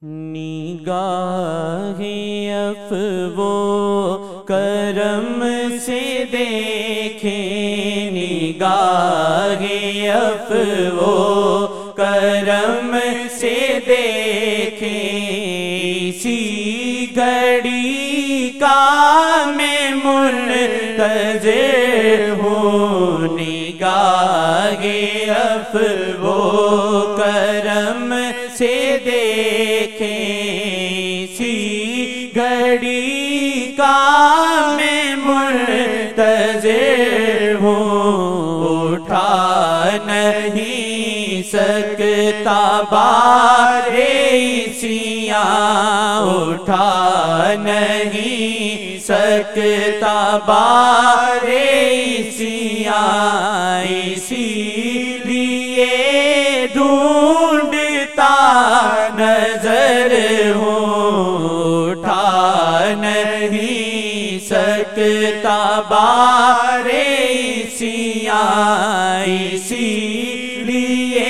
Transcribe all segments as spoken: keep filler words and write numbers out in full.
نگاہ عفو کرم سے دیکھیں، نگاہ عفو کرم سے دیکھیں، اسی گھڑی کا میں منتظر ہوں، نگاہ عفو کرم سے دیکھیں، اسی گھڑی کا میں منتظر ہوں، اٹھا نہیں سکتا بار عیسیاں، اٹھا نہیں سکتا بار عیسیاں، اسی لیے ڈھونڈتا نظر ہوں، اٹھا نہیں سکتا بار عیسیاں، اسی لیے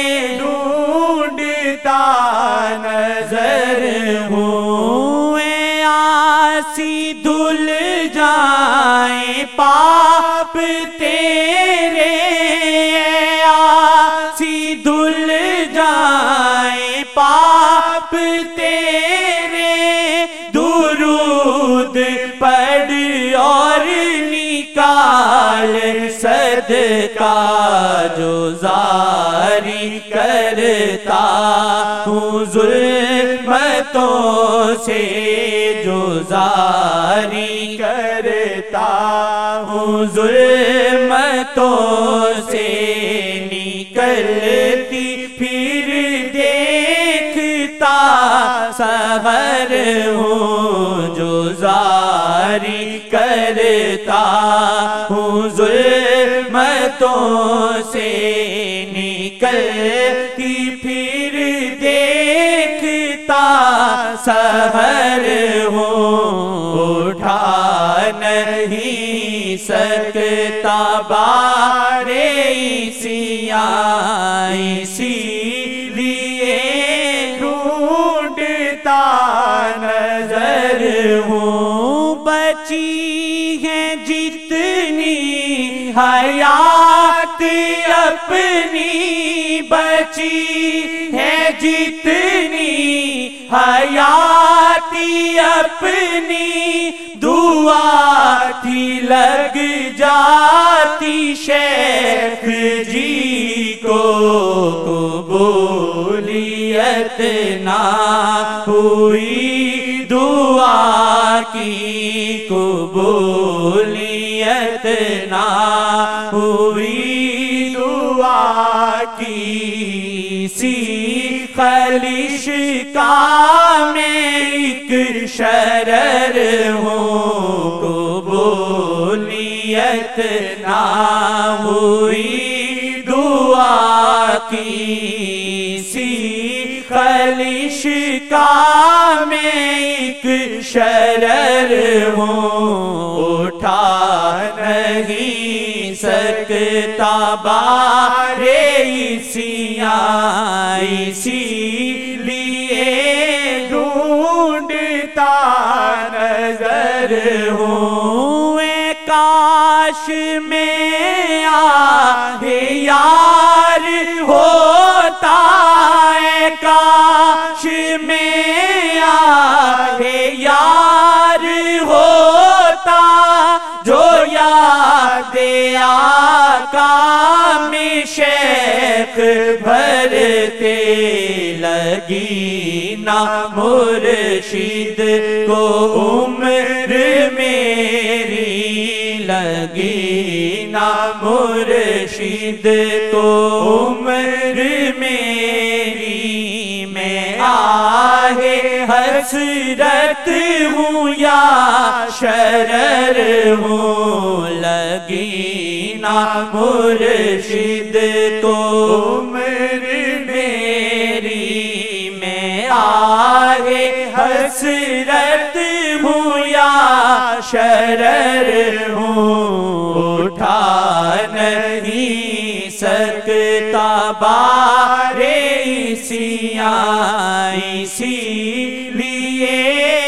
ڈھونڈتا نظر ہوں، اے آسی دھل جائیں پاپ تیرے، اے آسی دھل جائیں پاپ تیرے، درود پڑھ اور نکال صدقہ جو زاری کرتا ہوں، ظلمتوں سے جو زاری کرتا ہوں، ظلمتوں سے نکلتی پھر دیکھتا سحر ہوں، جو زاری کرتا ہوں، ظلمتوں سے نکلتی پھر دیکھتا سحر ہوں، اٹھا نہیں سکتا بار عیسیاں، اسی لیے ڈھونڈتا نظر ہوں، بچی ہے جتنی حیات اپنی، بچی ہے جتنی حیات اپنی، دعا تھی لگ جاتی شیخ جی کو، قبولیت نہ ہوئی دعا کی، قبولیت نہ ہوئی دعا کی، اسی خلش کا میں ایک شرر ہوں، قبولیت نہ ہوئی دعا کی، اسی خلش کا میں ایک شرر ہوں، اٹھا نہیں سکتا بار عیسیاں، اسی لیے ڈھونڈتا نظر ہوں، اے کاش میں آہ یار ہوتا، اے کاش میں آہ یار ہوتا، جو یاد آقا میں شیخ بھرتے، لگی نہ مرشد کو عمر میری، لگی نہ مرشد کو عمر میری، میں آہ حسرت ہوں یا شرر ہوں، لگی نہ مرشد کو عمر میری، میں آہ حسرت ہوں یا شرر ہوں، اٹھا نہیں سکتا بار عیسیاں اسی لیے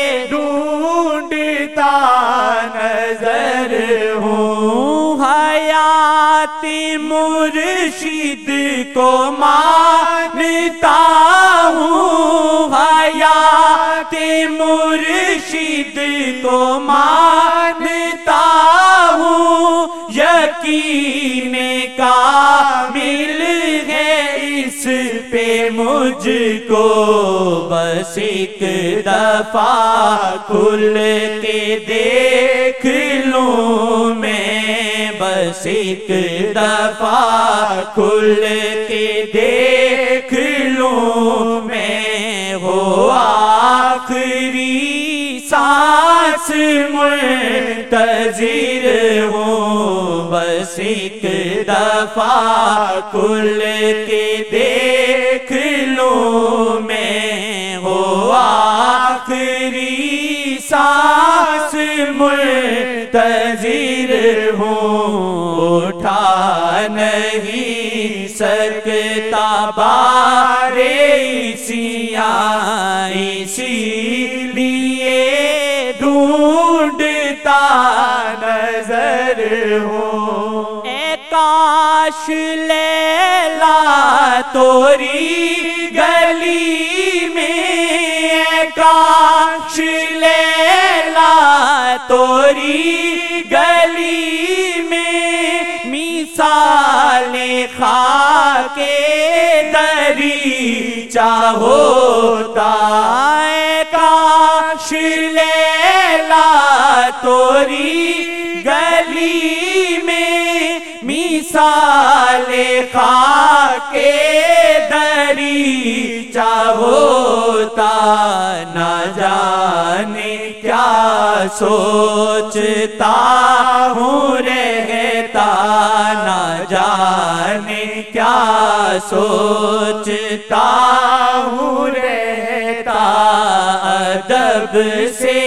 ڈھونڈتا نظر ہوں، حیات مرشد کو مانتا ہوں، حیات مرشد کو مانتا ہوں، یقین کامل ہے اس پہ مجھ کو، بس ایک دفعہ کھل کے دیکھ لوں میں، بس ایک دفعہ کھل کے دیکھ لوں میں، ہو آخری سانس منتظر ہوں، بس ایک دفعہ کھل کے دیکھ لوں میں، ہو آخری سانس منتظر ہوں، اٹھا نہیں سکتا بار عیسیاں اسی لیے ڈھونڈتا نظر ہوں، اے کاش لیلا توری گلی میں، اے کاش لیلا توری گلی میں، مثال خاک دریچہ ہوتا، اے کاش لیلا توری گلی میں، مثال خاک دریچہ ہوتا، نہ جانے کیا سوچتا ہوں رہتا، نہ جانے کیا سوچتا ہوں رہتا، ادب سے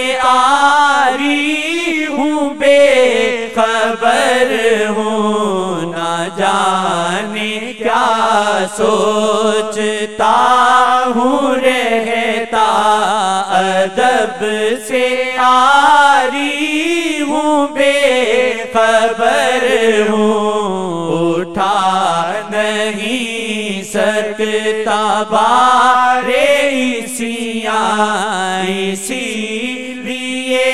آری ہوں بے خبر ہوں، نہ جانے کیا سوچتا ہوں رہتا، ادب سے آری ہوں بے خبر ہوں، اٹھا نہیں سکتا بار عیسیاں اسی لیے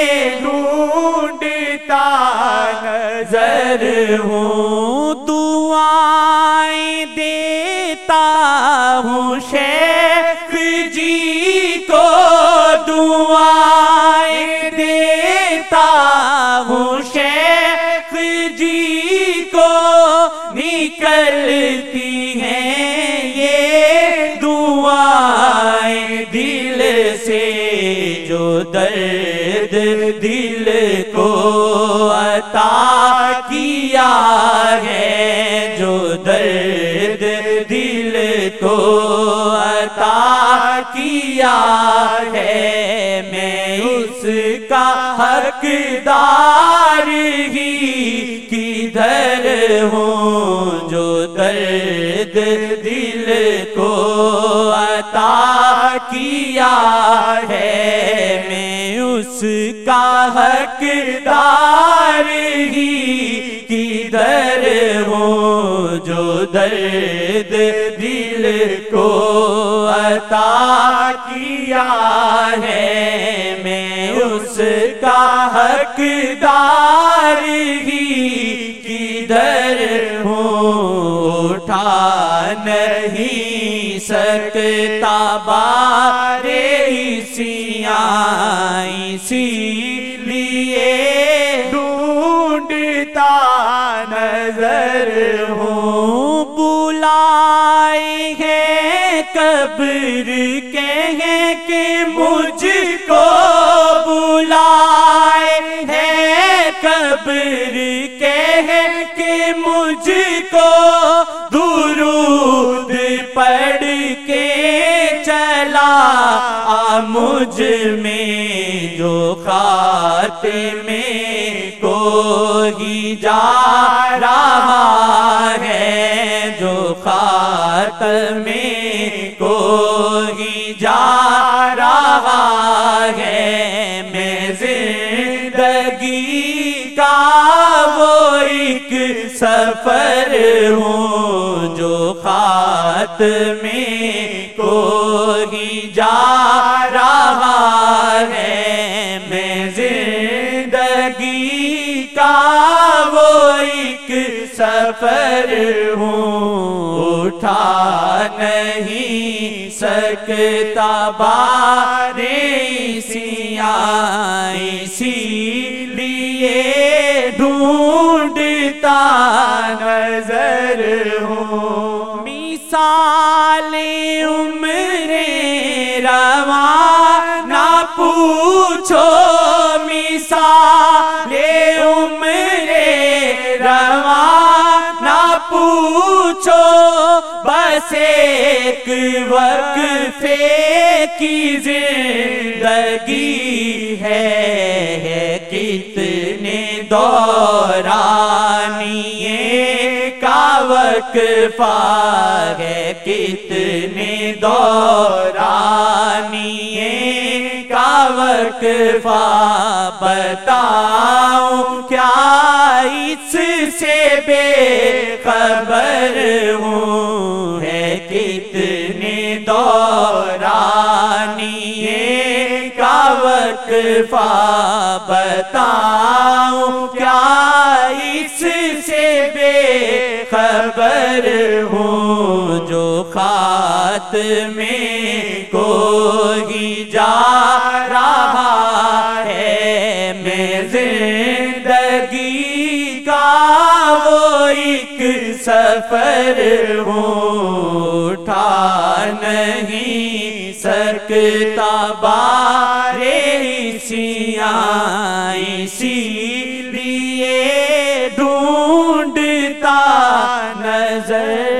ڈھونڈتا نظر ہوں، دعائیں دیتا ہوں شیخ جی کو، دعائیں دیتا ہوں شیخ جی کو، نکلتی ہیں یہ دعائیں دل سے، جو درد دل کو عطا کیا ہے، جو درد دل کو عطا کیا ہے، میں اس کا حقدار ہی کدھر ہوں، جو درد دل کو عطا کیا ہے، میں اس کا حقدار ہی کدھر ہوں، جو درد دل کو عطا کیا ہے، میں اس کا حقدار ہی کدھر ہوں، اٹھا نہیں سکتا بار عیسیاں اسی لیے ڈھونڈتا نظر ہوں، بلائے ہیں قبر کہیں کہ مجھ کو، بلائے ہیں قبر کہیں کہ مجھ کو، درود پڑھ کے چلا آ مجھ میں، جو خاتمے کو ہی جا رہا ہے، جو خاتمے کوئی جا رہا ہے، میں زندگی کا وہ ایک سفر ہوں جو خاتمے کوئی جا رہا ہے، میں زندگی کا وہ ایک سفر ہوں، اٹھا نہیں سکتا بار سیاہ، اسی لیے ڈھونڈتا نظر ہوں، مثال عمر رواں نہ پوچھو، مثال عمر رواں نہ پوچھو، بس ایک وقفے کی زندگی ہے، کتنے دورانیے کا وقفہ ہے، کتنے دورانیے کا وقفہ، بتاؤں کیا اس سے بے خبر ہوں، ہے کتنے دورانیے کا وقفہ، بتاؤں کیا اس سے بے خبر ہوں، جو خاتمے کوئی جا رہا ہے، میں زندگی کا وہ ایک سفر ہوں، اٹھا نہیں سکتا بار سیاہ، اسی لیے ڈھونڈتا نظر